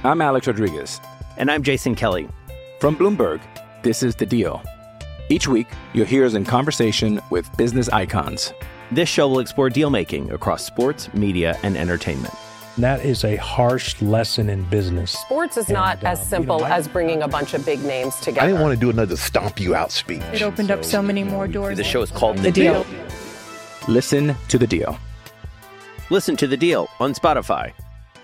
I'm Alex Rodriguez. And I'm Jason Kelly. From Bloomberg, this is The Deal. Each week, you'll hear us in conversation with business icons. This show will explore deal-making across sports, media, and entertainment. That is a harsh lesson in business. Sports is not as simple as bringing a bunch of big names together. I didn't want to do another stomp you out speech. It opened up so many more doors. The show is called The Deal. Listen to The Deal. Listen to The Deal on Spotify.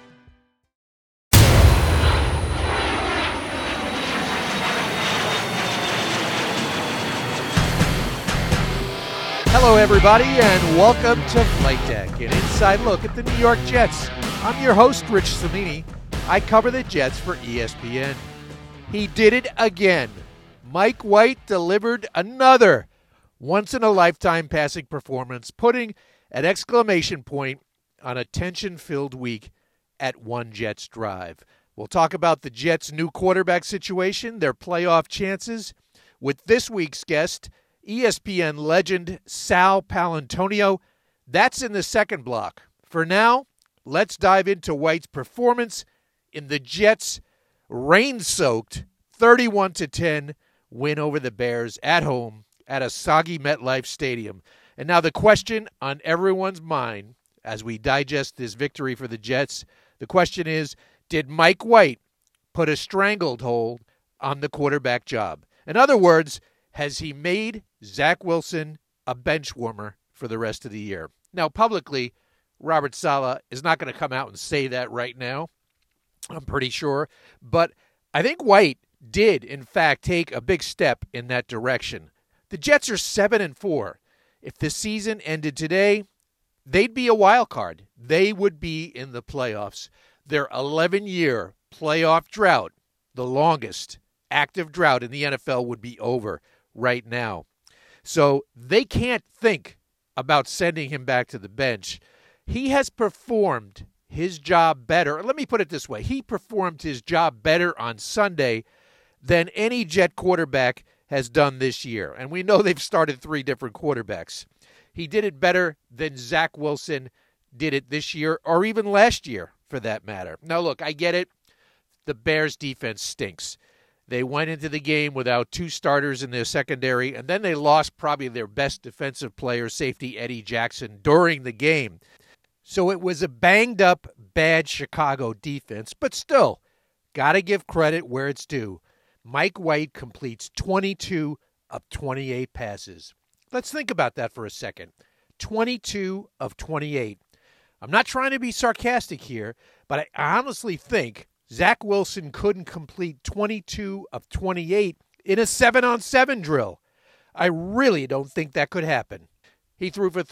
Hello, everybody, and welcome to Flight Deck, an inside look at the New York Jets. I'm your host, Rich Cimini. I cover the Jets for ESPN. He did it again. Mike White delivered another once-in-a-lifetime passing performance, putting an exclamation point on a tension-filled week at One Jets Drive. We'll talk about the Jets' new quarterback situation, their playoff chances, with this week's guest, ESPN legend Sal Paolantonio. That's in the second block. For now, let's dive into White's performance in the Jets' rain-soaked 31-10 win over the Bears at home at a soggy MetLife Stadium. And now the question on everyone's mind as we digest this victory for the Jets, the question is, did Mike White put a stranglehold on the quarterback job? In other words, has he made Zach Wilson a bench warmer for the rest of the year? Now, publicly, Robert Saleh is not going to come out and say that right now, I'm pretty sure. But I think White did, in fact, take a big step in that direction. The Jets are 7-4. If the season ended today, they'd be a wild card. They would be in the playoffs. Their 11-year playoff drought, the longest active drought in the NFL, would be over right now. So they can't think about sending him back to the bench. He has performed his job better. Let me put it this way. He performed his job better on Sunday than any Jet quarterback has done this year. And we know they've started three different quarterbacks. He did it better than Zach Wilson did it this year, or even last year, for that matter. Now, look, I get it. The Bears' defense stinks. They went into the game without two starters in their secondary, and then they lost probably their best defensive player, safety Eddie Jackson, during the game. So it was a banged-up, bad Chicago defense, but still, got to give credit where it's due. Mike White completes 22 of 28 passes. Let's think about that for a second. 22 of 28. I'm not trying to be sarcastic here, but I honestly think Zach Wilson couldn't complete 22 of 28 in a 7-on-7 drill. I really don't think that could happen. He threw for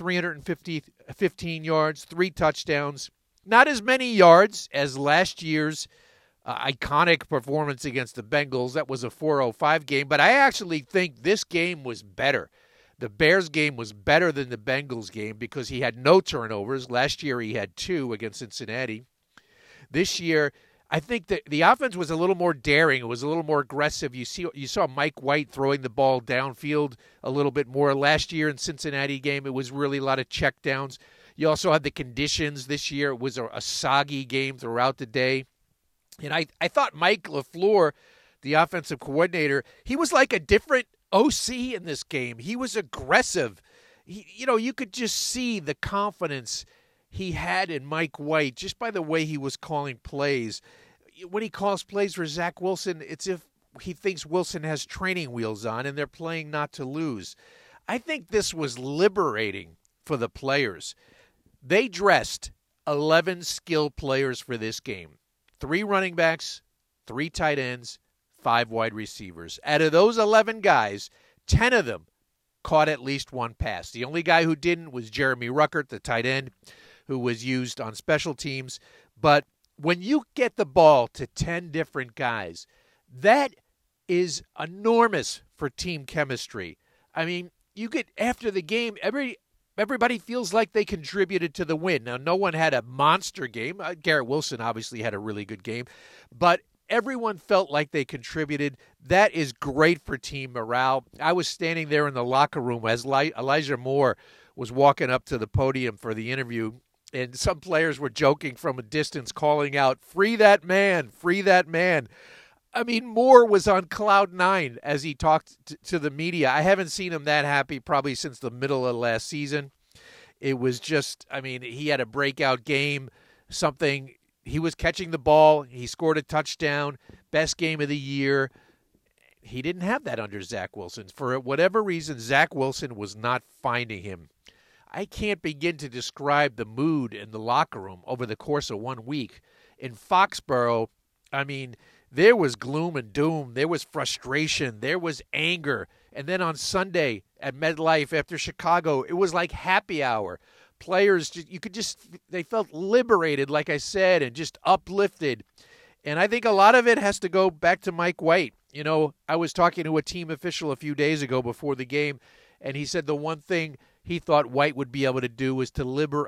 315 yards, 3 touchdowns. Not as many yards as last year's iconic performance against the Bengals. That was a 405 game, but I actually think this game was better. The Bears game was better than the Bengals game because he had no turnovers. Last year he had 2 against Cincinnati. This year, I think that the offense was a little more daring. It was a little more aggressive. You saw Mike White throwing the ball downfield a little bit more. Last year in Cincinnati game, it was really a lot of checkdowns. You also had the conditions this year. It was a soggy game throughout the day. And I thought Mike LaFleur, the offensive coordinator, he was like a different OC in this game. He was aggressive. You could just see the confidence he had in Mike White just by the way he was calling plays. When he calls plays for Zach Wilson, it's if he thinks Wilson has training wheels on and they're playing not to lose. I think this was liberating for the players. They dressed 11 skilled players for this game. 3 running backs, 3 tight ends, 5 wide receivers. Out of those 11 guys, 10 of them caught at least one pass. The only guy who didn't was Jeremy Ruckert, the tight end, who was used on special teams. But when you get the ball to 10 different guys, that is enormous for team chemistry. I mean, you get after the game, everybody feels like they contributed to the win. Now, no one had a monster game. Garrett Wilson obviously had a really good game, but everyone felt like they contributed. That is great for team morale. I was standing there in the locker room as Elijah Moore was walking up to the podium for the interview, And some players were joking from a distance, calling out, "Free that man, free that man." I mean, Moore was on cloud nine as he talked to the media. I haven't seen him that happy probably since the middle of last season. It was just, I mean, he had a breakout game, he was catching the ball. He scored a touchdown, best game of the year. He didn't have that under Zach Wilson. For whatever reason, Zach Wilson was not finding him. I can't begin to describe the mood in the locker room over the course of 1 week. In Foxborough, I mean, there was gloom and doom. There was frustration. There was anger. And then on Sunday at MetLife after Chicago, it was like happy hour. Players, they felt liberated, like I said, and just uplifted. And I think a lot of it has to go back to Mike White. You know, I was talking to a team official a few days ago before the game, and he said the one thing he thought White would be able to do was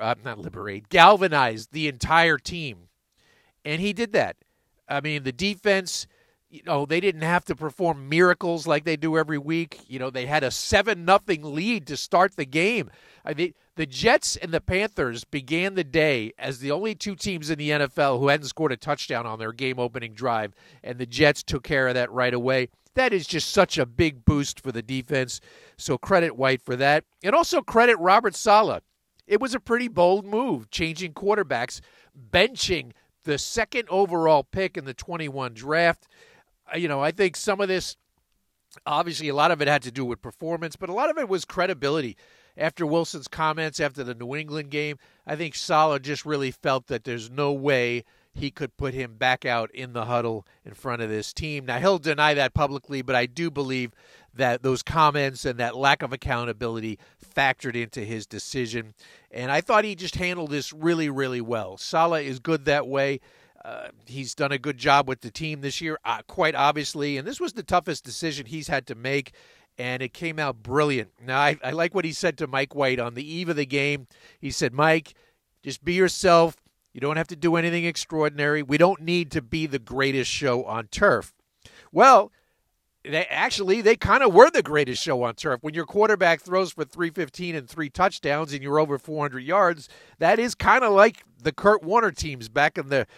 to galvanize the entire team. And he did that. I mean, the defense, you know, they didn't have to perform miracles like they do every week. You know, they had a 7-0 lead to start the game. I mean, the Jets and the Panthers began the day as the only two teams in the NFL who hadn't scored a touchdown on their game-opening drive, and the Jets took care of that right away. That is just such a big boost for the defense, so credit White for that. And also credit Robert Saleh. It was a pretty bold move, changing quarterbacks, benching the second overall pick in the 21 draft. You know, I think some of this, obviously a lot of it had to do with performance, but a lot of it was credibility. After Wilson's comments after the New England game, I think Saleh just really felt that there's no way he could put him back out in the huddle in front of this team. Now, he'll deny that publicly, but I do believe that those comments and that lack of accountability factored into his decision. And I thought he just handled this really, really well. Saleh is good that way. He's done a good job with the team this year, quite obviously. And this was the toughest decision he's had to make, and it came out brilliant. Now, I like what he said to Mike White on the eve of the game. He said, "Mike, just be yourself. You don't have to do anything extraordinary. We don't need to be the greatest show on turf." Well, they kind of were the greatest show on turf. When your quarterback throws for 315 and 3 touchdowns and you're over 400 yards, that is kind of like the Kurt Warner teams back in the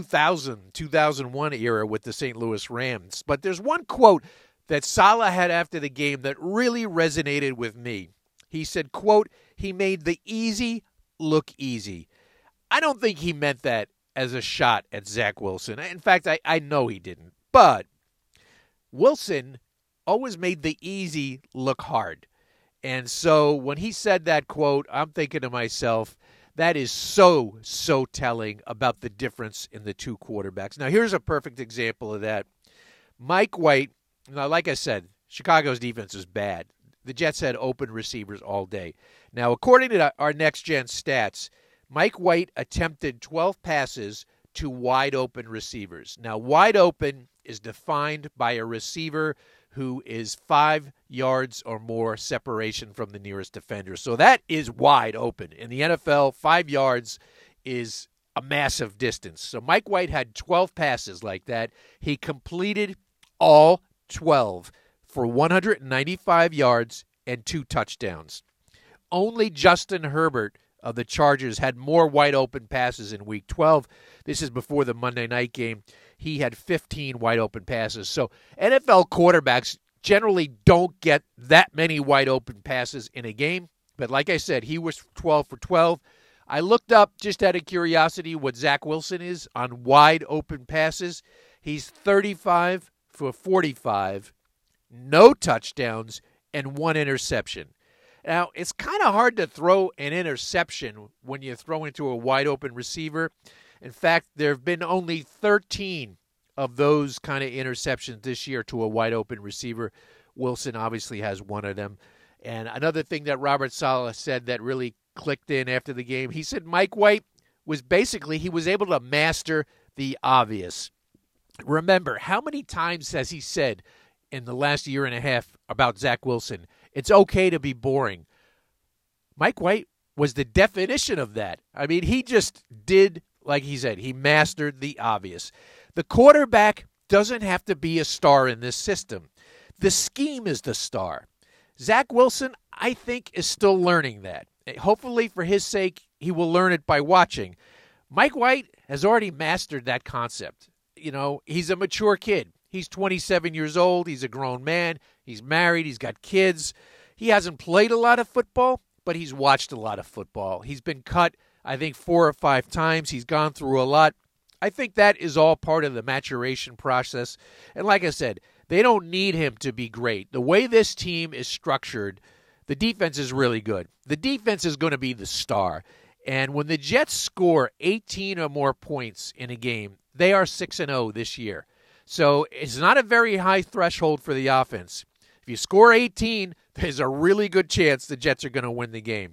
2001 era with the St. Louis Rams. But there's one quote that Saleh had after the game that really resonated with me. He said, quote, "He made the easy look easy." I don't think he meant that as a shot at Zach Wilson. In fact, I know he didn't. But Wilson always made the easy look hard. And so when he said that quote, I'm thinking to myself, that is so telling about the difference in the two quarterbacks. Now, here's a perfect example of that. Mike White, now, like I said, Chicago's defense is bad. The Jets had open receivers all day. Now, according to our next-gen stats, Mike White attempted 12 passes to wide-open receivers. Now, wide open is defined by a receiver who is 5 yards or more separation from the nearest defender. So that is wide open. In the NFL, 5 yards is a massive distance. So Mike White had 12 passes like that. He completed all 12 for 195 yards and 2 touchdowns. Only Justin Herbert of the Chargers had more wide-open passes in Week 12. This is before the Monday night game. He had 15 wide-open passes. So NFL quarterbacks generally don't get that many wide-open passes in a game. But like I said, he was 12 for 12. I looked up, just out of curiosity, what Zach Wilson is on wide-open passes. He's 35 for 45, no touchdowns, and 1 interception. Now, it's kind of hard to throw an interception when you throw into a wide-open receiver. In fact, there have been only 13 of those kind of interceptions this year to a wide-open receiver. Wilson obviously has one of them. And another thing that Robert Saleh said that really clicked in after the game, he said Mike White was he was able to master the obvious. Remember, how many times has he said in the last year and a half about Zach Wilson, it's okay to be boring? Mike White was the definition of that. I mean, he just did, like he said, he mastered the obvious. The quarterback doesn't have to be a star in this system. The scheme is the star. Zach Wilson, I think, is still learning that. Hopefully, for his sake, he will learn it by watching. Mike White has already mastered that concept. You know, he's a mature kid. He's 27 years old. He's a grown man. He's married. He's got kids. He hasn't played a lot of football, but he's watched a lot of football. He's been cut, I think, 4 or 5 times. He's gone through a lot. I think that is all part of the maturation process. And like I said, they don't need him to be great. The way this team is structured, the defense is really good. The defense is going to be the star. And when the Jets score 18 or more points in a game, they are 6-0 this year. So it's not a very high threshold for the offense. If you score 18, there's a really good chance the Jets are going to win the game.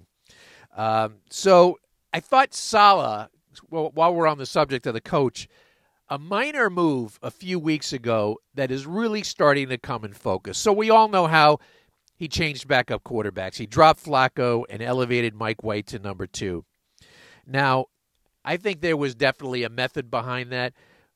So I thought Saleh, well, while we're on the subject of the coach, a minor move a few weeks ago that is really starting to come in focus. So we all know how he changed backup quarterbacks. He dropped Flacco and elevated Mike White to number 2. Now, I think there was definitely a method behind that.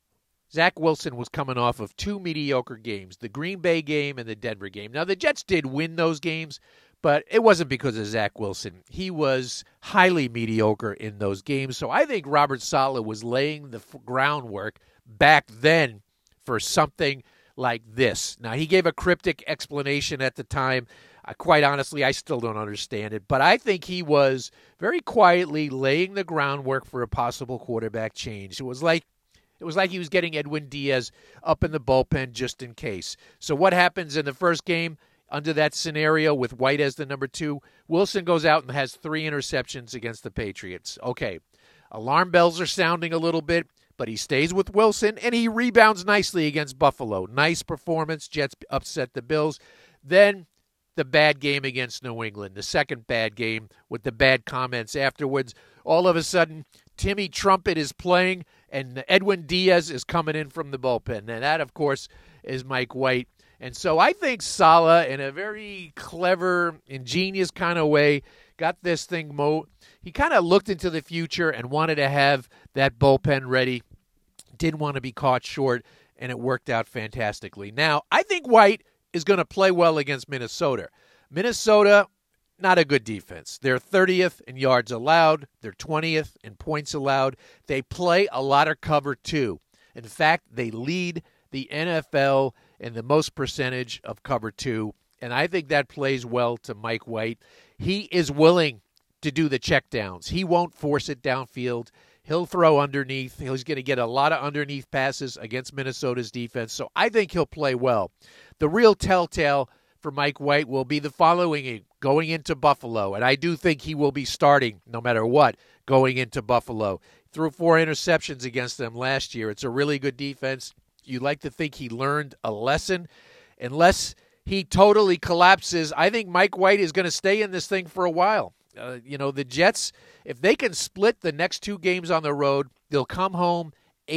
Zach Wilson was coming off of 2 mediocre games, the Green Bay game and the Denver game. Now, the Jets did win those games, but it wasn't because of Zach Wilson. He was highly mediocre in those games. So I think Robert Saleh was laying the groundwork back then for something like this. Now, he gave a cryptic explanation at the time. Quite honestly, I still don't understand it. But I think he was very quietly laying the groundwork for a possible quarterback change. It was like he was getting Edwin Diaz up in the bullpen just in case. So what happens in the first game under that scenario with White as the number 2? Wilson goes out and has 3 interceptions against the Patriots. Okay, alarm bells are sounding a little bit, but he stays with Wilson, and he rebounds nicely against Buffalo. Nice performance. Jets upset the Bills. Then the bad game against New England, the second bad game with the bad comments afterwards. All of a sudden, Timmy Trumpet is playing, and Edwin Diaz is coming in from the bullpen. And that, of course, is Mike White. And so I think Saleh, in a very clever, ingenious kind of way, got this thing he kind of looked into the future and wanted to have that bullpen ready. Didn't want to be caught short, and it worked out fantastically. Now, I think White is going to play well against Minnesota. Minnesota, not a good defense. They're 30th in yards allowed. They're 20th in points allowed. They play a lot of cover, too. In fact, they lead the NFL in the most percentage of cover 2, and I think that plays well to Mike White. He is willing to do the checkdowns. He won't force it downfield. He'll throw underneath. He's going to get a lot of underneath passes against Minnesota's defense, so I think he'll play well. The real telltale for Mike White will be the following: going into Buffalo, and I do think he will be starting no matter what going into Buffalo. Threw 4 interceptions against them last year. It's a really good defense. You'd like to think he learned a lesson. Unless he totally collapses, I think Mike White is going to stay in this thing for a while. The Jets, if they can split the next 2 games on the road, they'll come home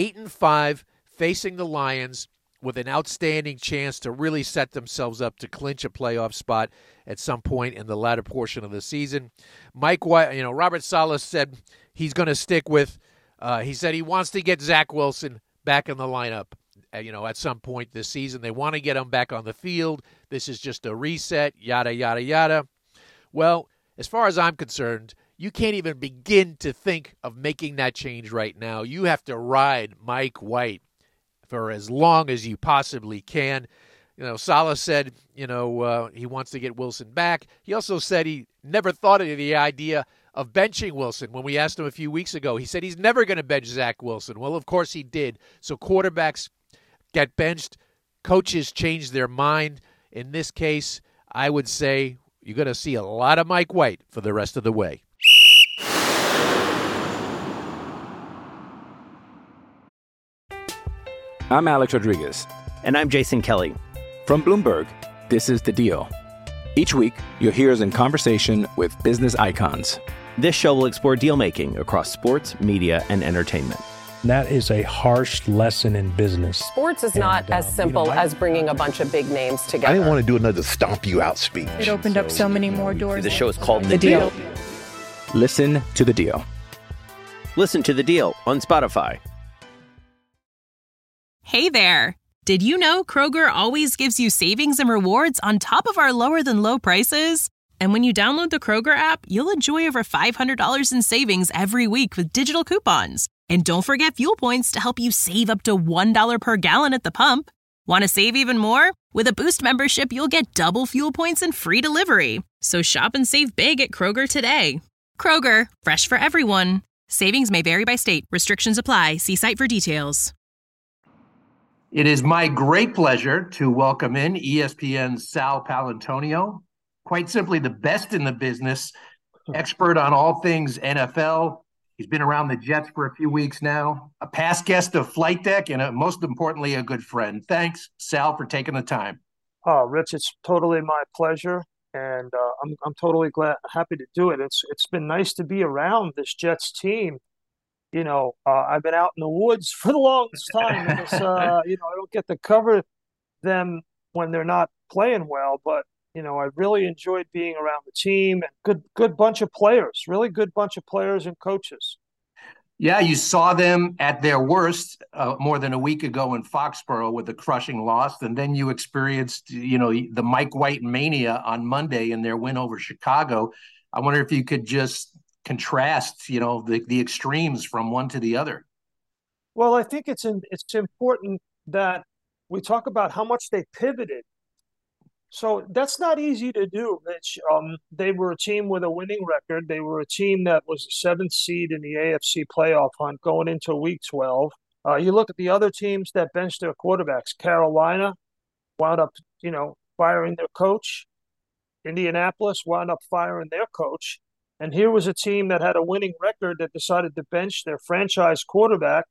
8-5 facing the Lions with an outstanding chance to really set themselves up to clinch a playoff spot at some point in the latter portion of the season. Mike White, Robert Saleh said he's going to stick with, he said he wants to get Zach Wilson back in the lineup, at some point this season. They want to get him back on the field. This is just a reset, yada, yada, yada. Well, as far as I'm concerned, you can't even begin to think of making that change right now. You have to ride Mike White for as long as you possibly can. Saleh said, he wants to get Wilson back. He also said he never thought of the idea of benching Wilson. When we asked him a few weeks ago, he said he's never going to bench Zach Wilson. Well, of course he did. So quarterbacks get benched. Coaches change their mind. In this case, I would say you're going to see a lot of Mike White for the rest of the way. I'm Alex Rodriguez. And I'm Jason Kelly. From Bloomberg, this is The Deal. Each week, you'll hear us in conversation with business icons. This show will explore deal-making across sports, media, and entertainment. That is a harsh lesson in business. Sports is not as simple as bringing a bunch of big names together. I didn't want to do another stomp you out speech. It opened up so many more doors. The show is called The Deal. Listen to The Deal. Listen to The Deal on Spotify. Hey there. Did you know Kroger always gives you savings and rewards on top of our lower-than-low prices? And when you download the Kroger app, you'll enjoy over $500 in savings every week with digital coupons. And don't forget fuel points to help you save up to $1 per gallon at the pump. Want to save even more? With a Boost membership, you'll get double fuel points and free delivery. So shop and save big at Kroger today. Kroger, fresh for everyone. Savings may vary by state. Restrictions apply. See site for details. It is my great pleasure to welcome in ESPN's Sal Paolantonio. Quite simply the best in the business, expert on all things NFL. He's been around the Jets for a few weeks now, a past guest of Flight Deck, and most importantly, a good friend. Thanks, Sal, for taking the time. Oh, Rich, it's totally my pleasure, and I'm totally happy to do it. It's been nice to be around this Jets team. I've been out in the woods for the longest time because I don't get to cover them when they're not playing well, but I really enjoyed being around the team and good bunch of players, really good bunch of players and coaches. Yeah, you saw them at their worst more than a week ago in Foxborough with a crushing loss, and then you experienced, the Mike White mania on Monday in their win over Chicago. I wonder if you could just contrast, the extremes from one to the other. Well, I think it's important that we talk about how much they pivoted. So that's not easy to do, Rich. They were a team with a winning record. They were a team that was the 7th seed in the AFC playoff hunt going into Week 12. You look at the other teams that benched their quarterbacks. Carolina wound up, firing their coach. Indianapolis wound up firing their coach. And here was a team that had a winning record that decided to bench their franchise quarterback,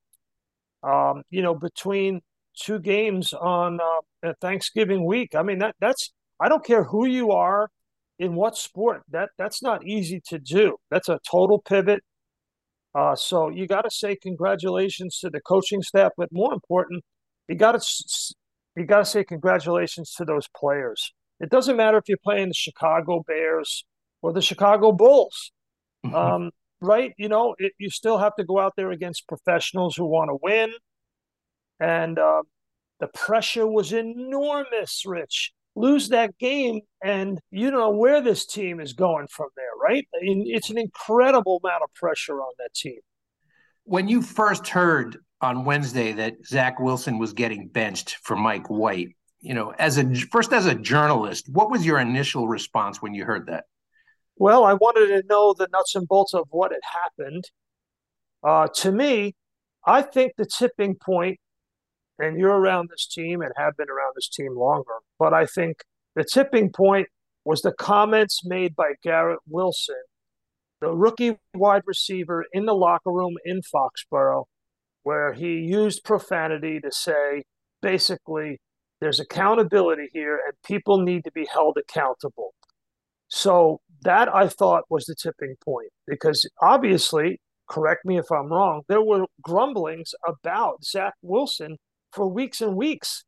between two games on Thanksgiving week. I mean, that's I don't care who you are in what sport. That's not easy to do. That's a total pivot. So you got to say congratulations to the coaching staff, but more important, you got to say congratulations to those players. It doesn't matter if you're playing the Chicago Bears or the Chicago Bulls, right? You still have to go out there against professionals who want to win. And the pressure was enormous, Rich. Lose that game, and you know where this team is going from there, right? It's an incredible amount of pressure on that team. When you first heard on Wednesday that Zach Wilson was getting benched for Mike White, as a journalist, what was your initial response when you heard that? Well, I wanted to know the nuts and bolts of what had happened. To me, I think the tipping point, and you're around this team and have been around this team longer, but I think the tipping point was the comments made by Garrett Wilson, the rookie wide receiver, in the locker room in Foxborough, where he used profanity to say, basically, there's accountability here and people need to be held accountable. So that, I thought, was the tipping point, because obviously, correct me if I'm wrong, there were grumblings about Zach Wilson for weeks and weeks.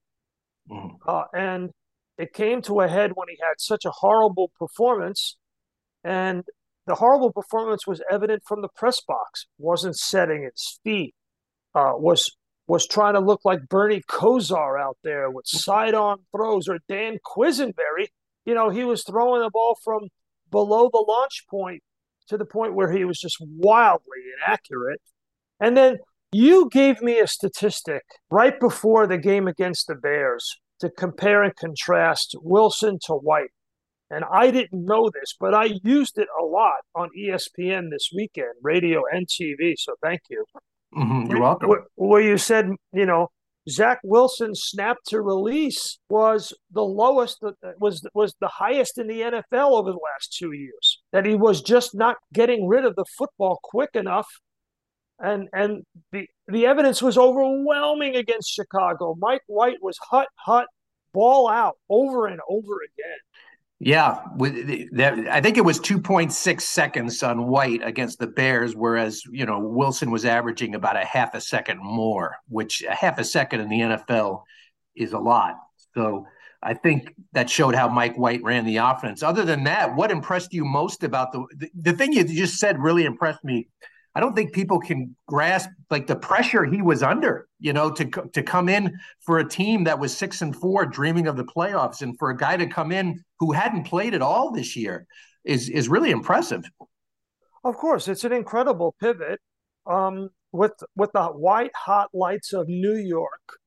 And it came to a head when he had such a horrible performance. And the horrible performance was evident from the press box. Wasn't setting his feet. Was trying to look like Bernie Kosar out there with sidearm throws, or Dan Quisenberry. He was throwing the ball from below the launch point to the point where he was just wildly inaccurate. And then you gave me a statistic right before the game against the Bears to compare and contrast Wilson to White. And I didn't know this, but I used it a lot on ESPN this weekend, radio and TV. So thank you. You're welcome. Where you said, Zach Wilson's snap to release was the lowest, was the highest in the NFL over the last 2 years. That he was just not getting rid of the football quick enough. And the evidence was overwhelming against Chicago. Mike White was hut, ball out over and over again. Yeah, I think it was 2.6 seconds on White against the Bears, whereas, Wilson was averaging about a half a second more, which a half a second in the NFL is a lot. So I think that showed how Mike White ran the offense. Other than that, what impressed you most about the thing you just said really impressed me? I don't think people can grasp the pressure he was under, to come in for a team that was 6-4, dreaming of the playoffs, and for a guy to come in who hadn't played at all this year. is really impressive. Of course, it's an incredible pivot. With the white hot lights of New York,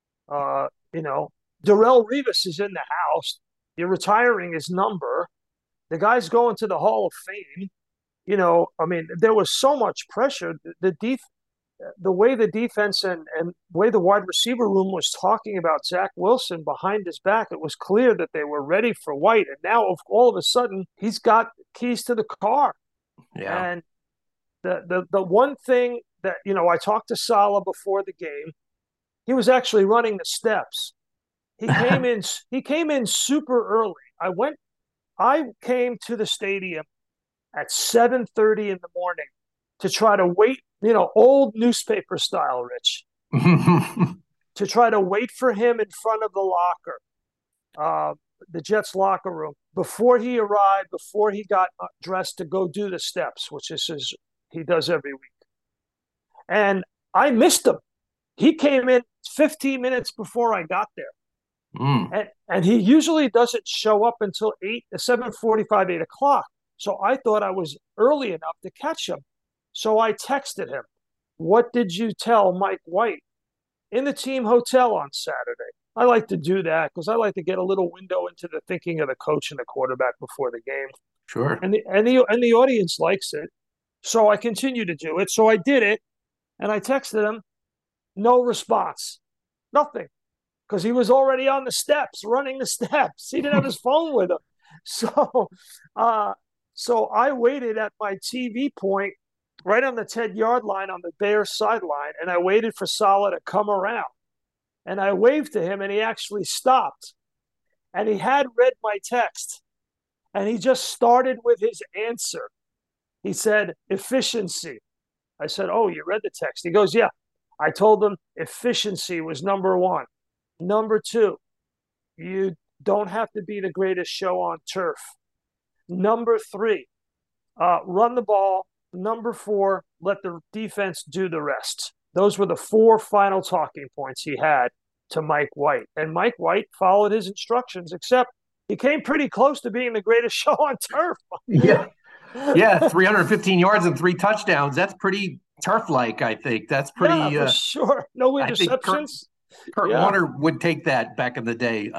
Darrelle Revis is in the house. You're retiring his number. The guy's going to the Hall of Fame. There was so much pressure. The way the defense and way the wide receiver room was talking about Zach Wilson behind his back, it was clear that they were ready for White. And now, all of a sudden, he's got keys to the car. Yeah. And the one thing that, I talked to Saleh before the game. He was actually running the steps. He came in super early. I came to the stadium at 7:30 in the morning to try to wait, old newspaper style, Rich, to try to wait for him in front of the locker, the Jets locker room, before he arrived, before he got dressed to go do the steps, which is he does every week. And I missed him. He came in 15 minutes before I got there. And he usually doesn't show up until 7:45, 8 o'clock. So I thought I was early enough to catch him. So I texted him, "What did you tell Mike White in the team hotel on Saturday?" I like to do that because I like to get a little window into the thinking of the coach and the quarterback before the game. Sure. And the audience likes it. So I continue to do it. So I did it, and I texted him. No response. Nothing. Because he was already on the steps, running the steps. He didn't have his phone with him. So I waited at my TV point right on the 10-yard line on the Bears sideline, and I waited for Saleh to come around. And I waved to him, and he actually stopped. And he had read my text, and he just started with his answer. He said, "Efficiency." I said, "Oh, you read the text?" He goes, "Yeah." I told him efficiency was number one. Number two, you don't have to be the greatest show on turf. Number three, run the ball. Number four, let the defense do the rest. Those were the four final talking points he had to Mike White. And Mike White followed his instructions, except he came pretty close to being the greatest show on turf. Yeah, 315 yards and 3 touchdowns. That's pretty turf-like, I think. That's pretty – for sure. No interceptions. Kurt Warner would take that back in the day.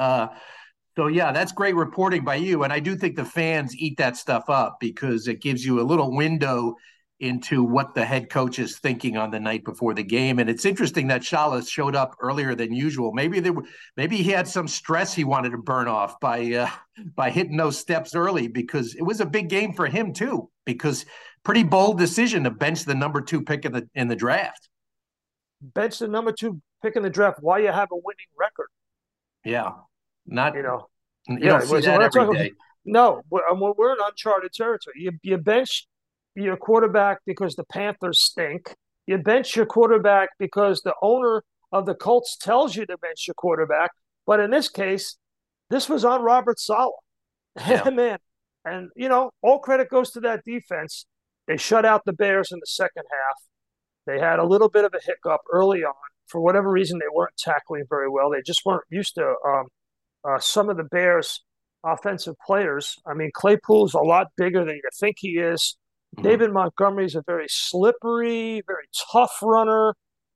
That's great reporting by you. And I do think the fans eat that stuff up because it gives you a little window into what the head coach is thinking on the night before the game. And it's interesting that Saleh showed up earlier than usual. Maybe he had some stress he wanted to burn off by hitting those steps early, because it was a big game for him too, because pretty bold decision to bench the number 2 pick in the draft. Bench the number 2 pick in the draft while you have a winning record. Yeah. Not, you don't see that every day. No, we're in uncharted territory. You bench your quarterback because the Panthers stink. You bench your quarterback because the owner of the Colts tells you to bench your quarterback. But in this case, this was on Robert Saleh. Yeah. Man. And, all credit goes to that defense. They shut out the Bears in the second half. They had a little bit of a hiccup early on. For whatever reason, they weren't tackling very well. They just weren't used to some of the Bears' offensive players. I mean, Claypool's a lot bigger than you think he is. Mm-hmm. David Montgomery's a very slippery, very tough runner.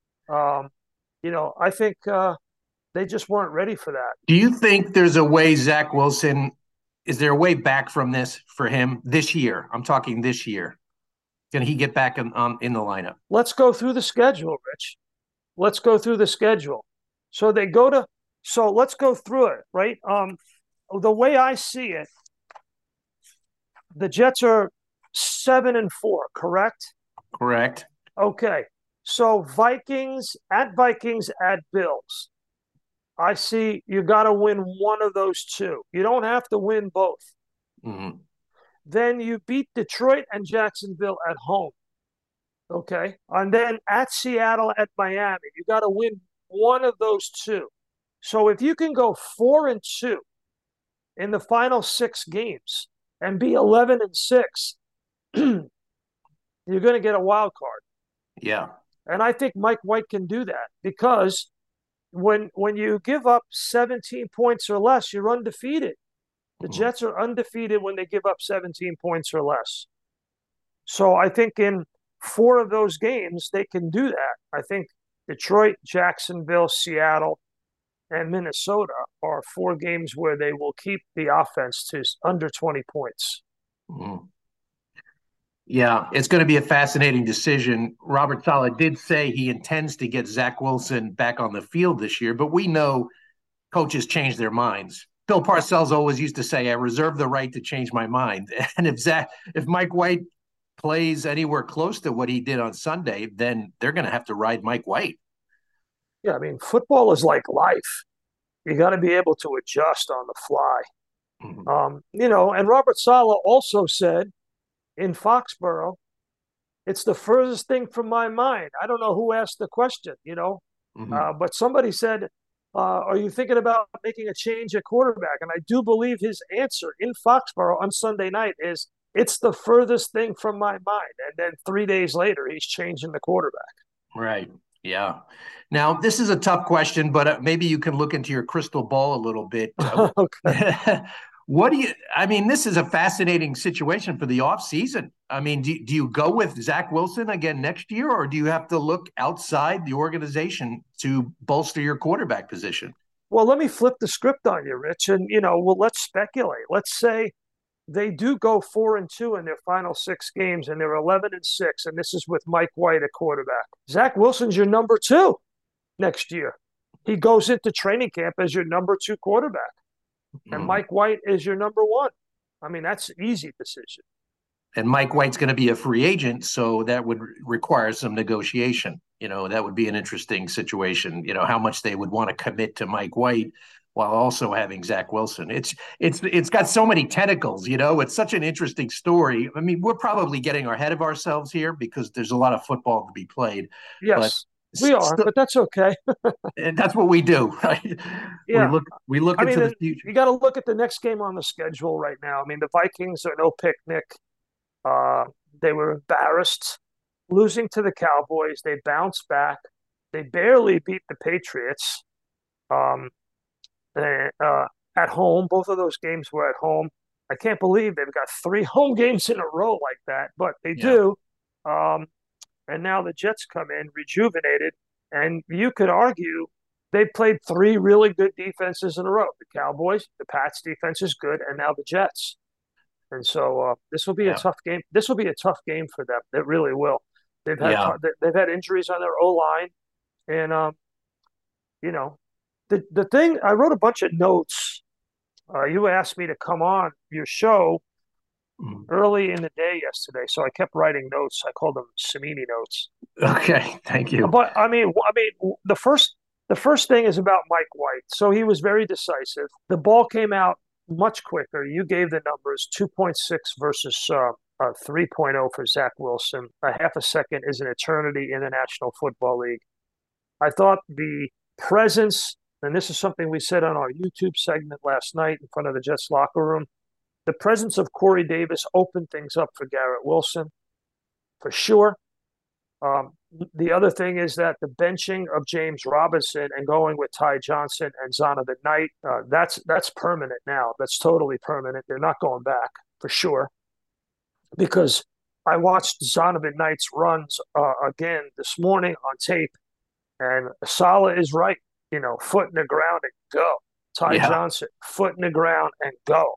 I think they just weren't ready for that. Do you think there's a way Zach Wilson – is there a way back from this for him this year? I'm talking this year. Can he get back in the lineup? Let's go through the schedule, Rich. Let's go through the schedule. So let's go through it, right? The way I see it, the Jets are 7-4, correct? Correct. Okay. So Vikings at Bills. I see you got to win one of those two. You don't have to win both. Mm-hmm. Then you beat Detroit and Jacksonville at home. Okay. And then at Seattle, at Miami, you got to win one of those two. So if you can go 4-2 in the final 6 games and be 11-6, you're going to get a wild card. Yeah. And I think Mike White can do that, because when you give up 17 points or less, you're undefeated. The Jets are undefeated when they give up 17 points or less. So I think in 4 of those games, they can do that. I think Detroit, Jacksonville, Seattle, and Minnesota are 4 games where they will keep the offense to under 20 points. Mm-hmm. Yeah, it's going to be a fascinating decision. Robert Saleh did say he intends to get Zach Wilson back on the field this year, but we know coaches change their minds. Bill Parcells always used to say, I reserve the right to change my mind. And if Mike White plays anywhere close to what he did on Sunday, then they're going to have to ride Mike White. Yeah, I mean, football is like life. You got to be able to adjust on the fly. Mm-hmm. And Robert Saleh also said in Foxborough, it's the furthest thing from my mind. I don't know who asked the question, but somebody said, are you thinking about making a change at quarterback? And I do believe his answer in Foxborough on Sunday night is, it's the furthest thing from my mind. And then 3 days later, he's changing the quarterback. Right. Yeah. Now, this is a tough question, but maybe you can look into your crystal ball a little bit. Okay. This is a fascinating situation for the offseason. I mean, do you go with Zach Wilson again next year, or do you have to look outside the organization to bolster your quarterback position? Well, let me flip the script on you, Rich. And, let's speculate. Let's say they do go 4-2 in their final 6 games, and they're 11-6, and this is with Mike White at quarterback. Zach Wilson's your number 2 next year. He goes into training camp as your number 2 quarterback. And Mike White is your number 1. I mean, that's an easy decision. And Mike White's going to be a free agent, so that would require some negotiation. That would be an interesting situation, how much they would want to commit to Mike White while also having Zach Wilson. It's got so many tentacles, it's such an interesting story. I mean, we're probably getting ahead of ourselves here because there's a lot of football to be played. Yes. We are, but that's okay. And that's what we do, right? Yeah. We look into the future. You got to look at the next game on the schedule right now. I mean, the Vikings are no picnic. They were embarrassed, losing to the Cowboys. They bounced back. They barely beat the Patriots at home. Both of those games were at home. I can't believe they've got 3 home games in a row like that, but they do. And now the Jets come in rejuvenated, and you could argue they played 3 really good defenses in a row. The Cowboys, the Pats defense is good, and now the Jets. And so this will be a tough game. This will be a tough game for them. It really will. They've had injuries on their O-line, and the thing. I wrote a bunch of notes. You asked me to come on your show early in the day yesterday, so I kept writing notes. I called them Cimini notes. Okay, thank you. But I mean, the first thing is about Mike White. So he was very decisive. The ball came out much quicker. You gave the numbers: 2.6 versus 3.0 for Zach Wilson. A half a second is an eternity in the National Football League. I thought the presence, and this is something we said on our YouTube segment last night in front of the Jets locker room, the presence of Corey Davis opened things up for Garrett Wilson, for sure. The other thing is that the benching of James Robinson and going with Ty Johnson and Zonovan Knight, that's permanent now. That's totally permanent. They're not going back, for sure. Because I watched Zonovan Knight's runs again this morning on tape, and Saleh is right. Foot in the ground and go. Ty Johnson, foot in the ground and go.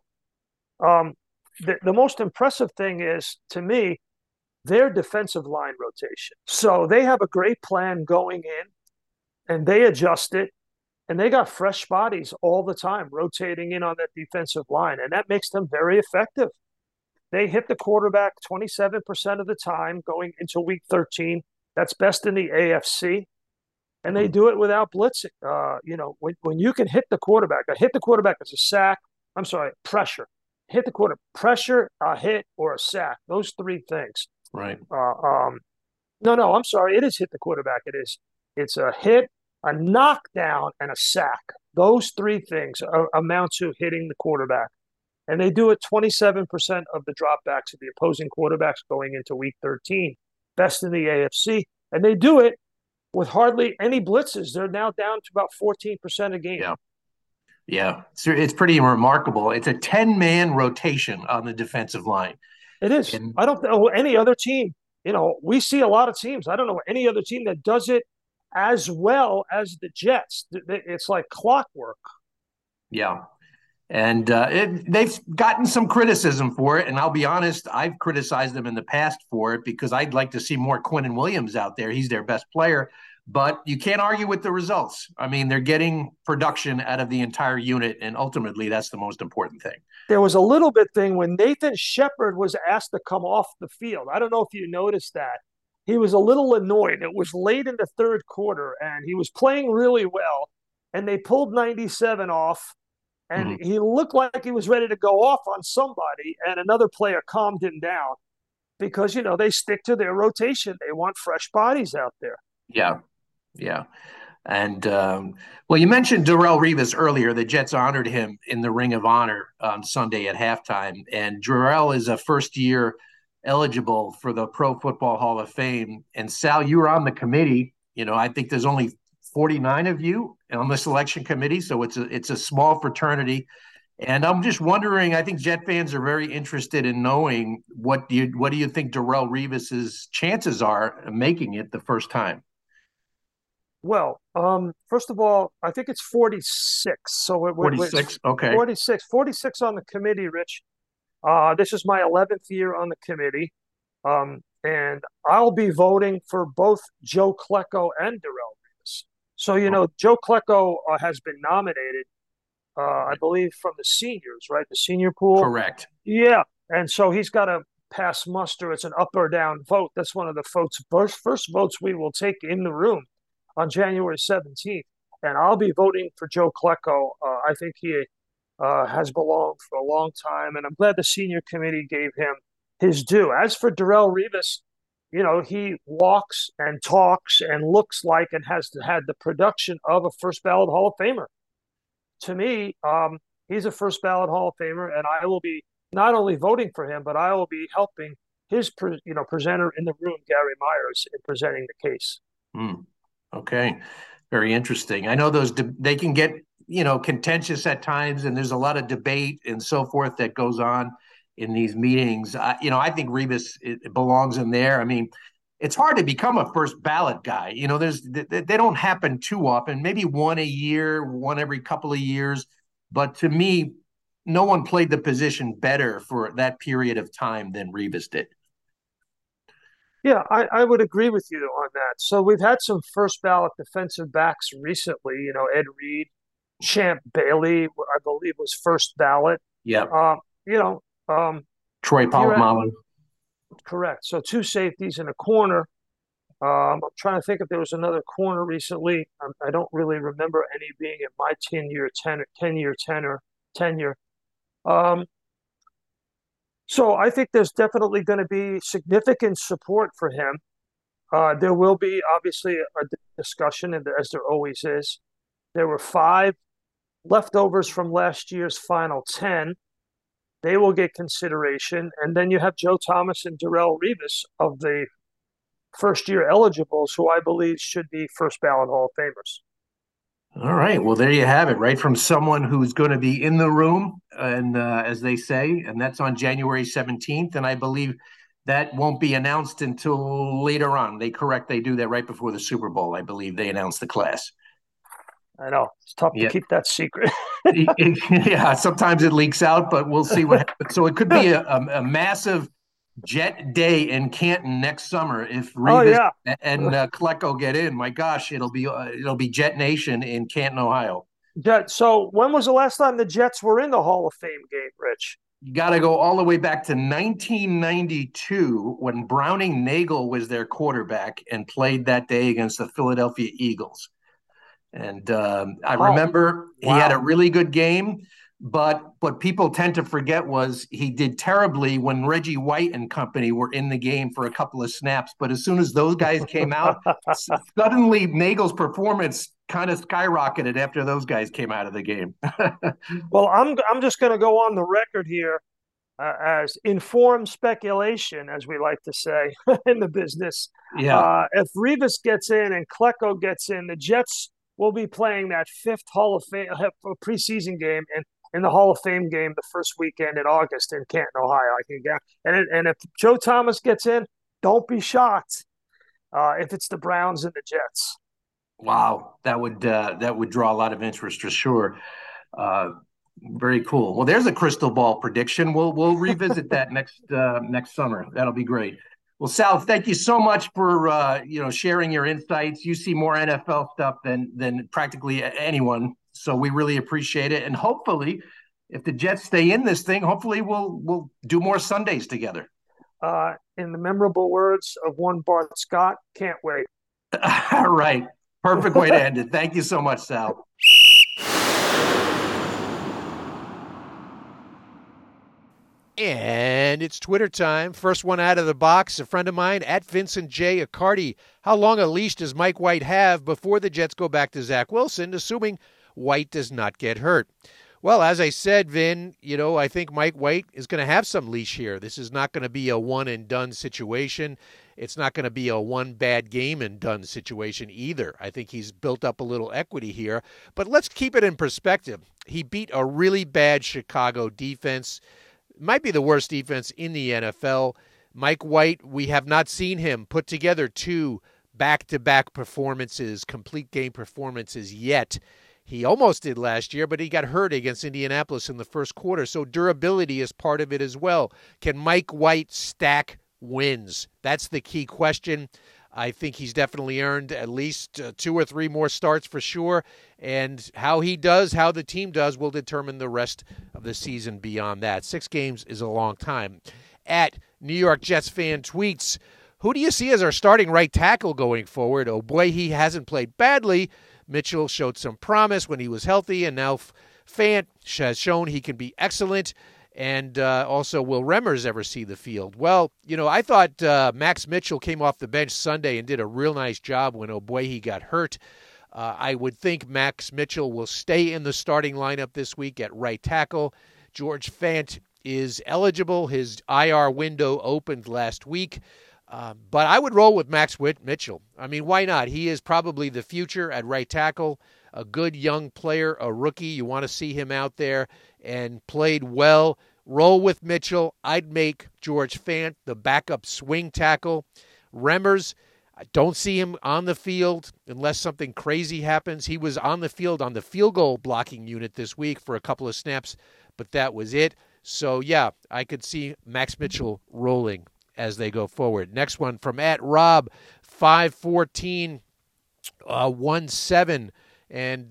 The most impressive thing is, to me, their defensive line rotation. So they have a great plan going in, and they adjust it, and they got fresh bodies all the time rotating in on that defensive line, and that makes them very effective. They hit the quarterback 27% of the time going into Week 13. That's best in the AFC. And they do it without blitzing. When you can hit the quarterback, a hit the quarterback is a sack. I'm sorry, pressure. Hit the quarter, pressure, a hit, or a sack. Those 3 things. Right. No, I'm sorry. It is hit the quarterback. It's a hit, a knockdown, and a sack. Those 3 things amount to hitting the quarterback. And they do it 27% of the dropbacks of the opposing quarterbacks going into Week 13. Best in the AFC. And they do it with hardly any blitzes. They're now down to about 14% a game. Yeah. Yeah, it's pretty remarkable. It's a 10-man rotation on the defensive line. It is. And I don't know any other team. We see a lot of teams. I don't know any other team that does it as well as the Jets. It's like clockwork. yeah, and they've gotten some criticism for it. And I'll be honest, I've criticized them in the past for it because I'd like to see more Quinnen Williams out there. He's their best player. But you can't argue with the results. I mean, they're getting production out of the entire unit, and ultimately that's the most important thing. There was a little bit thing when Nathan Shepard was asked to come off the field. I don't know if you noticed that. He was a little annoyed. It was late in the third quarter, and he was playing really well, and they pulled 97 off, and he looked like he was ready to go off on somebody, and another player calmed him down because, they stick to their rotation. They want fresh bodies out there. Yeah. Yeah. And, well, you mentioned Darrelle Revis earlier. The Jets honored him in the Ring of Honor on Sunday at halftime. And Darrelle is a first-year eligible for the Pro Football Hall of Fame. And, Sal, you were on the committee. I think there's only 49 of you on the selection committee, so it's a small fraternity. And I'm just wondering, I think Jet fans are very interested in knowing what do you think Darrelle Revis's chances are of making it the first time? Well, first of all, I think it's 46. So 46, okay. 46 on the committee, Rich. This is my 11th year on the committee. And I'll be voting for both Joe Klecko and Darrelle Revis. So, Joe Klecko has been nominated, I believe, from the seniors, right? The senior pool. Correct. Yeah. And so he's got to pass muster. It's an up or down vote. That's one of the first votes we will take in the room on January 17th. And I'll be voting for Joe Klecko. I think he has belonged for a long time, and I'm glad the senior committee gave him his due. As for Darrelle Revis, he walks and talks and looks like and has had the production of a first ballot Hall of Famer. To me, he's a first ballot Hall of Famer, and I will be not only voting for him, but I will be helping his presenter in the room, Gary Myers, in presenting the case. Okay. Very interesting. I know they can get, contentious at times, and there's a lot of debate and so forth that goes on in these meetings. I think Revis belongs in there. I mean, it's hard to become a first ballot guy. They don't happen too often, maybe one a year, one every couple of years. But to me, no one played the position better for that period of time than Revis did. Yeah, I would agree with you on that. So we've had some first ballot defensive backs recently. Ed Reed, Champ Bailey, I believe, was first ballot. Yeah. Troy Polamalu. Correct. So two safeties and a corner. I'm trying to think if there was another corner recently. I don't really remember any being in my 10-year tenure. So I think there's definitely going to be significant support for him. There will be obviously a discussion, as there always is. There were 5 leftovers from last year's final 10. They will get consideration. And then you have Joe Thomas and Darrelle Revis of the first-year eligibles, who I believe should be first ballot Hall of Famers. All right. Well, there you have it, right from someone who's going to be in the room, and as they say, and that's on January 17th. And I believe that won't be announced until later on. They do that right before the Super Bowl. I believe they announce the class. I know. It's tough to keep that secret. Yeah, sometimes it leaks out, but we'll see what happens. So it could be a massive Jet Day in Canton next summer if Revis and Klecko get in. My gosh, it'll be Jet Nation in Canton, Ohio. So when was the last time the Jets were in the Hall of Fame game, Rich? You got to go all the way back to 1992 when Browning Nagel was their quarterback and played that day against the Philadelphia Eagles. And I remember he had a really good game. But what people tend to forget was he did terribly when Reggie White and company were in the game for a couple of snaps. But as soon as those guys came out, suddenly Nagel's performance kind of skyrocketed after those guys came out of the game. Well, I'm just going to go on the record here as informed speculation, as we like to say in the business. Yeah. If Revis gets in and Klecko gets in, the Jets will be playing that fifth Hall of Fame preseason game in the Hall of Fame game the first weekend in August in Canton, Ohio. I can get, and if Joe Thomas gets in, don't be shocked if it's the Browns and the Jets. Wow, that would draw a lot of interest for sure. Very cool. Well, there's a crystal ball prediction. We'll revisit that next summer. That'll be great. Well, Sal, thank you so much for sharing your insights. You see more NFL stuff than practically anyone, so we really appreciate it. And hopefully, if the Jets stay in this thing, hopefully we'll do more Sundays together. In the memorable words of one Bart Scott, can't wait. All right. Perfect way to end it. Thank you so much, Sal. And it's Twitter time. First one out of the box, a friend of mine, at Vincent J. Accardi. How long a leash does Mike White have before the Jets go back to Zach Wilson, assuming White does not get hurt? Well, as I said, Vin, I think Mike White is going to have some leash here. This is not going to be a one-and-done situation. It's not going to be a one-bad-game-and-done situation either. I think he's built up a little equity here. But let's keep it in perspective. He beat a really bad Chicago defense. Might be the worst defense in the NFL. Mike White, we have not seen him put together 2 back-to-back performances, complete game performances yet. He almost did last year, but he got hurt against Indianapolis in the first quarter, so durability is part of it as well. Can Mike White stack wins? That's the key question. I think he's definitely earned at least 2 or 3 more starts for sure, and how he does, how the team does, will determine the rest of the season beyond that. 6 games is a long time. At New York Jets fan tweets, who do you see as our starting right tackle going forward? Oh boy, he hasn't played badly. Mitchell showed some promise when he was healthy, and now Fant has shown he can be excellent. And also, will Remmers ever see the field? Well, I thought Max Mitchell came off the bench Sunday and did a real nice job when Ogbuehi got hurt. I would think Max Mitchell will stay in the starting lineup this week at right tackle. George Fant is eligible. His IR window opened last week. But I would roll with Max Mitchell. I mean, why not? He is probably the future at right tackle, a good young player, a rookie. You want to see him out there and played well. Roll with Mitchell. I'd make George Fant the backup swing tackle. Remmers, I don't see him on the field unless something crazy happens. He was on the field on the field goal blocking unit this week for a couple of snaps, but that was it. So, yeah, I could see Max Mitchell rolling as they go forward. Next one from at Rob 51417 and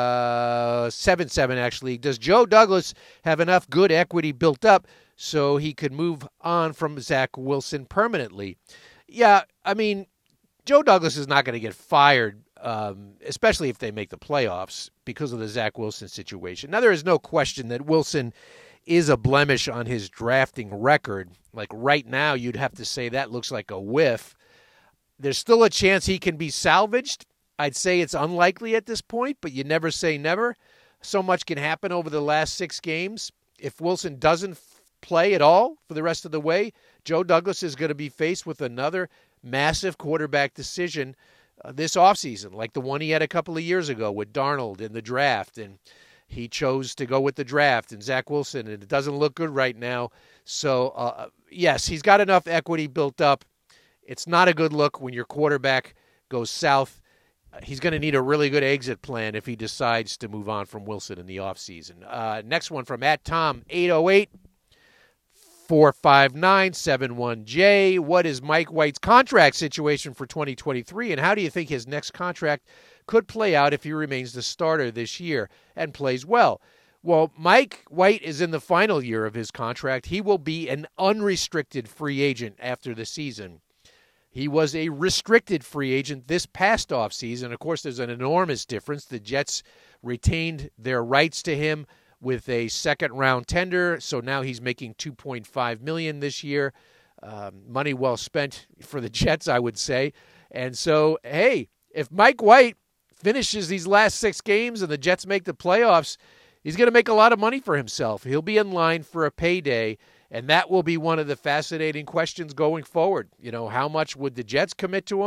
77 actually. Does Joe Douglas have enough good equity built up so he could move on from Zach Wilson permanently? Yeah, I mean, Joe Douglas is not going to get fired, especially if they make the playoffs because of the Zach Wilson situation. Now, there is no question that Wilson is a blemish on his drafting record. Like right now, you'd have to say that looks like a whiff. There's still a chance he can be salvaged. I'd say it's unlikely at this point, but you never say never. So much can happen over the last 6 games. If Wilson doesn't play at all for the rest of the way, Joe Douglas is going to be faced with another massive quarterback decision this offseason, like the one he had a couple of years ago with Darnold in the draft, and he chose to go with the draft and Zach Wilson, and it doesn't look good right now. So, yes, he's got enough equity built up. It's not a good look when your quarterback goes south. He's going to need a really good exit plan if he decides to move on from Wilson in the offseason. Next one from @Tom808. 45971J. What is Mike White's contract situation for 2023, and how do you think his next contract could play out if he remains the starter this year and plays well? Well, Mike White is in the final year of his contract. He will be an unrestricted free agent after the season. He was a restricted free agent this past offseason. Of course, there's an enormous difference. The Jets retained their rights to him with a second-round tender, so now he's making $2.5 million this year. Money well spent for the Jets, I would say. And so, hey, if Mike White finishes these last 6 games and the Jets make the playoffs, he's going to make a lot of money for himself. He'll be in line for a payday, and that will be one of the fascinating questions going forward. You know, how much would the Jets commit to him?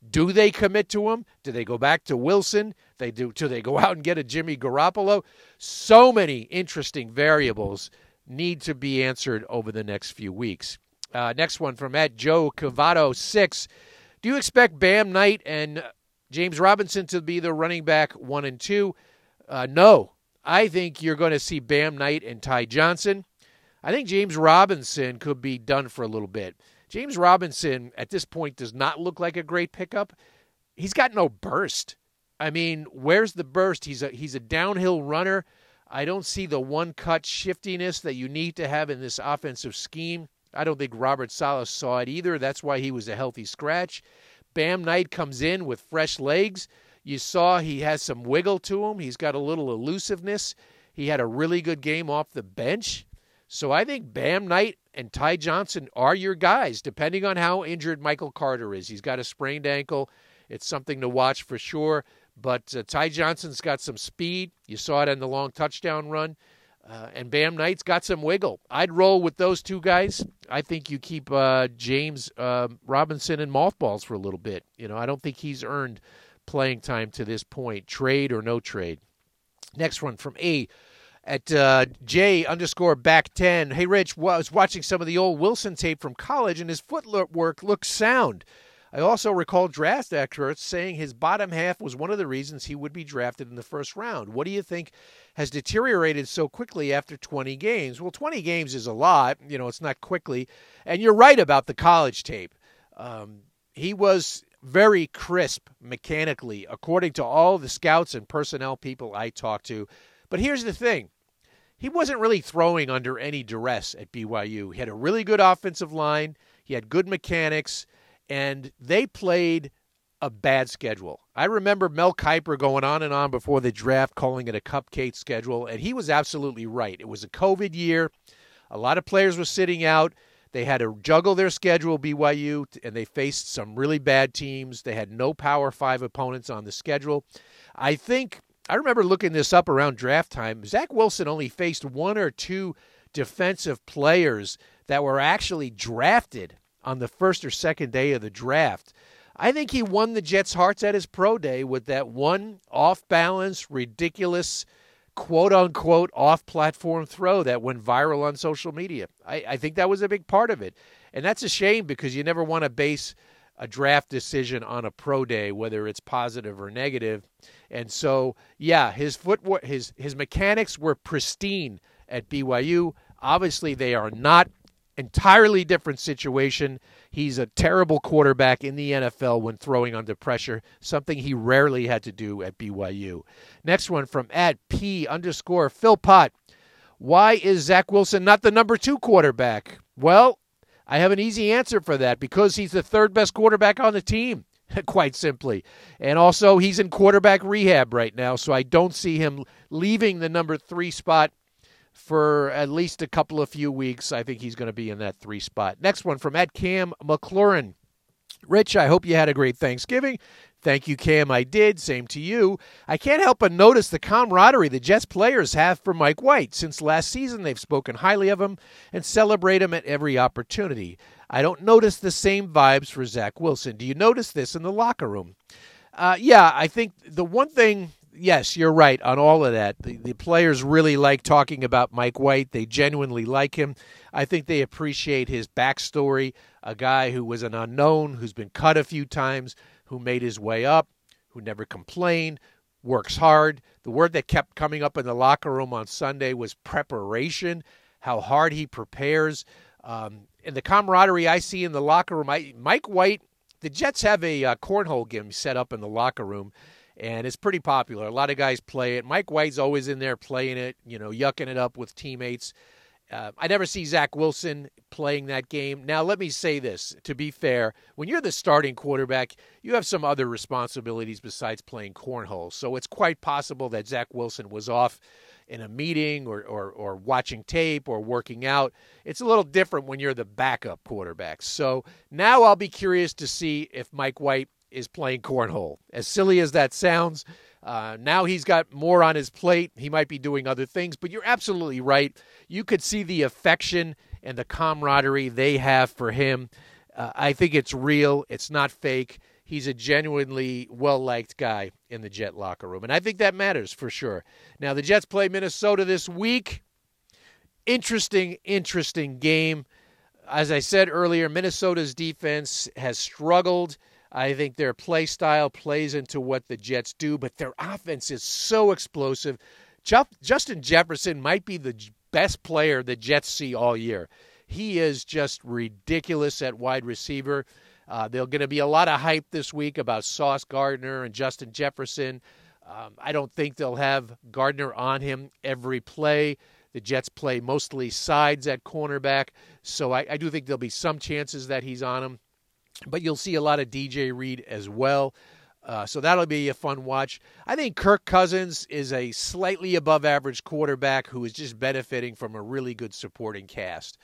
Do they commit to him? Do they go back to Wilson? Do they go out and get a Jimmy Garoppolo? So many interesting variables need to be answered over the next few weeks. Next one from Joe Cavato 6. Do you expect Bam Knight and James Robinson to be the running back 1 and 2? No. I think you're going to see Bam Knight and Ty Johnson. I think James Robinson could be done for a little bit. James Robinson, at this point, does not look like a great pickup. He's got no burst. I mean, where's the burst? He's a downhill runner. I don't see the one-cut shiftiness that you need to have in this offensive scheme. I don't think Robert Saleh saw it either. That's why he was a healthy scratch. Bam Knight comes in with fresh legs. You saw he has some wiggle to him. He's got a little elusiveness. He had a really good game off the bench. So I think Bam Knight and Ty Johnson are your guys, depending on how injured Michael Carter is. He's got a sprained ankle. It's something to watch for sure. But Ty Johnson's got some speed. You saw it in the long touchdown run. And Bam Knight's got some wiggle. I'd roll with those two guys. I think you keep James Robinson in mothballs for a little bit. I don't think he's earned playing time to this point, trade or no trade. Next one from A at J_back10. Hey, Rich, I was watching some of the old Wilson tape from college, and his footwork looks sound. I also recall draft experts saying his bottom half was one of the reasons he would be drafted in the first round. What do you think has deteriorated so quickly after 20 games? Well, 20 games is a lot. It's not quickly. And you're right about the college tape. He was very crisp mechanically, according to all the scouts and personnel people I talked to. But here's the thing. He wasn't really throwing under any duress at BYU. He had a really good offensive line. He had good mechanics. And they played a bad schedule. I remember Mel Kiper going on and on before the draft, calling it a cupcake schedule, and he was absolutely right. It was a COVID year. A lot of players were sitting out. They had to juggle their schedule, BYU, and they faced some really bad teams. They had no Power 5 opponents on the schedule. I remember looking this up around draft time. Zach Wilson only faced 1 or 2 defensive players that were actually drafted on the first or second day of the draft. I think he won the Jets' hearts at his pro day with that one off-balance, ridiculous, quote-unquote, off-platform throw that went viral on social media. I think that was a big part of it. And that's a shame because you never want to base a draft decision on a pro day, whether it's positive or negative. And so, yeah, his footwork, his mechanics were pristine at BYU. Obviously, they are not. Entirely different situation. He's a terrible quarterback in the NFL when throwing under pressure, something he rarely had to do at BYU. Next one from @P_Philpott. Why is Zach Wilson not the number 2 quarterback? Well, I have an easy answer for that, because he's the third best quarterback on the team, quite simply. And also, he's in quarterback rehab right now, so I don't see him leaving the number 3 spot for at least a couple of few weeks. I think he's going to be in that 3 spot. Next one from @Cam McLaurin. Rich, I hope you had a great Thanksgiving. Thank you, Cam. I did. Same to you. I can't help but notice the camaraderie the Jets players have for Mike White. Since last season, they've spoken highly of him and celebrate him at every opportunity. I don't notice the same vibes for Zach Wilson. Do you notice this in the locker room? Yeah, I think the one thing... Yes, you're right on all of that. The players really like talking about Mike White. They genuinely like him. I think they appreciate his backstory, a guy who was an unknown, who's been cut a few times, who made his way up, who never complained, works hard. The word that kept coming up in the locker room on Sunday was preparation, how hard he prepares. And the camaraderie I see in the locker room, Mike White, the Jets have a cornhole game set up in the locker room, and it's pretty popular. A lot of guys play it. Mike White's always in there playing it, yucking it up with teammates. I never see Zach Wilson playing that game. Now, let me say this. To be fair, when you're the starting quarterback, you have some other responsibilities besides playing cornhole. So it's quite possible that Zach Wilson was off in a meeting or watching tape or working out. It's a little different when you're the backup quarterback. So now I'll be curious to see if Mike White is playing cornhole. As silly as that sounds, now he's got more on his plate. He might be doing other things, but you're absolutely right. You could see the affection and the camaraderie they have for him. I think it's real. It's not fake. he's a genuinely well-liked guy in the Jet locker room. And I think that matters for sure. Now, the Jets play Minnesota this week. Interesting game. As I said earlier, Minnesota's defense has struggled. I think their play style plays into what the Jets do, but their offense is so explosive. Justin Jefferson might be the best player the Jets see all year. He is just ridiculous at wide receiver. There's going to be a lot of hype this week about Sauce Gardner and Justin Jefferson. I don't think they'll have Gardner on him every play. The Jets play mostly sides at cornerback, so I do think there'll be some chances that he's on him. But you'll see a lot of DJ Reed as well. So that'll be a fun watch. I think Kirk Cousins is a slightly above average quarterback who is just benefiting from a really good supporting cast.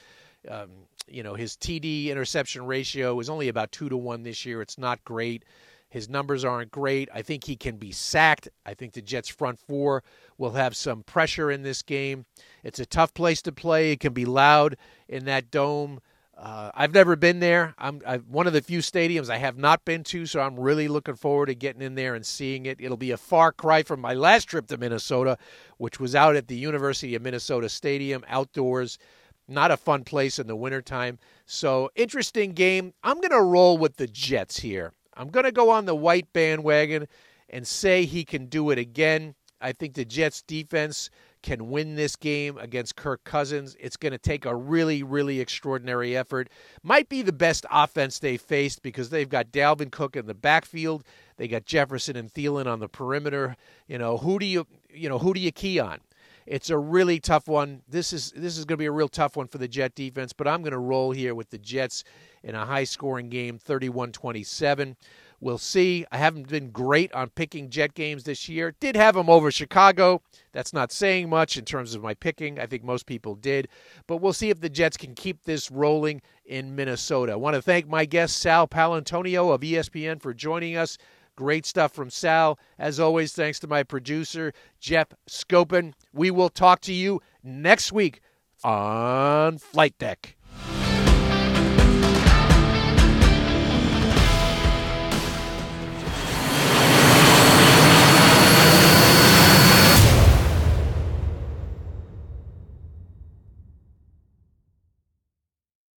His TD interception ratio is only about 2-1 this year. It's not great. His numbers aren't great. I think he can be sacked. I think the Jets' front four will have some pressure in this game. It's a tough place to play. It can be loud in that dome. I've never been there. I'm one of the few stadiums I have not been to, so I'm really looking forward to getting in there and seeing it. It'll be a far cry from my last trip to Minnesota, which was out at the University of Minnesota Stadium, outdoors. Not a fun place in the wintertime. So, interesting game. I'm going to roll with the Jets here. I'm going to go on the white bandwagon and say he can do it again. I think the Jets defense can win this game against Kirk Cousins. It's going to take a really, really extraordinary effort. Might be the best offense they faced because they've got Dalvin Cook in the backfield. They got Jefferson and Thielen on the perimeter. Who do you key on? It's a really tough one. This is going to be a real tough one for the Jet defense, but I'm going to roll here with the Jets in a high-scoring game, 31-27. We'll see. I haven't been great on picking Jet games this year. Did have them over Chicago. That's not saying much in terms of my picking. I think most people did. But we'll see if the Jets can keep this rolling in Minnesota. I want to thank my guest, Sal Paolantonio of ESPN, for joining us. Great stuff from Sal. As always, thanks to my producer, Jeff Scopin. We will talk to you next week on Flight Deck.